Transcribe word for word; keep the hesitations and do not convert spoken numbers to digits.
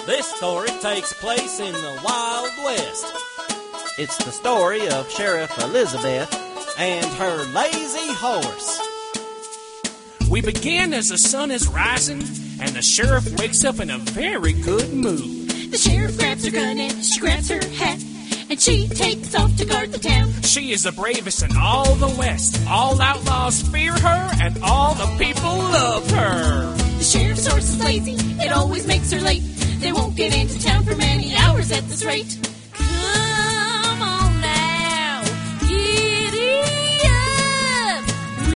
This story takes place in the Wild West. It's the story of Sheriff Elizabeth and her lazy horse. We begin as the sun is rising, and the sheriff wakes up in a very good mood. The sheriff grabs her gun and she grabs her hat, and she takes off to guard the town. She is the bravest in all the West. All outlaws fear her, and all the people love her. The sheriff's horse is lazy, it always makes her late. They won't get into town for many hours at this rate. Come